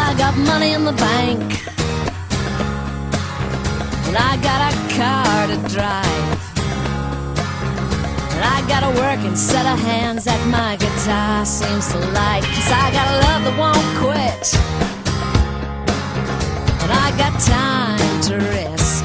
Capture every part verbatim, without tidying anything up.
I got money in the bank, and I got a car to drive, and I got a working set of hands that my guitar seems to like. Cause I got a love that won't quit, and I got time to rest,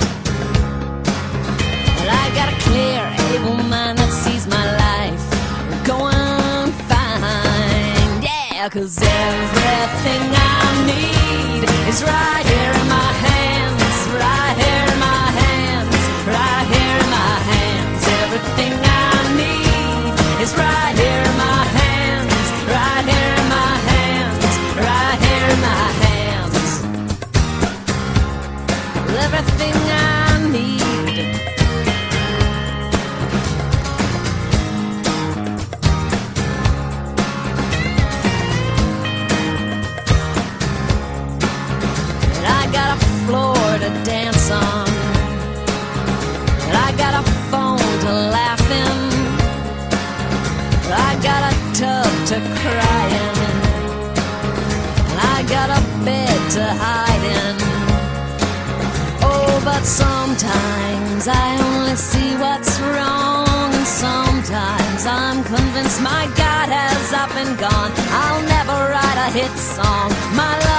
and I got a clear, able mind that sees my life going fine. Yeah, cause everything I need is right here in my hands, right here in my hands, right here in my hands. Everything I need is right here in my hands, right here in my hands, right here in my hands. Everything I need. And I got a floor to dance on, and I got a phone to laugh in, I got a tub to cry in, and I got a bed to hide in. Oh, but sometimes I only see what's wrong, and sometimes I'm convinced my God has up and gone. I'll never write a hit song. My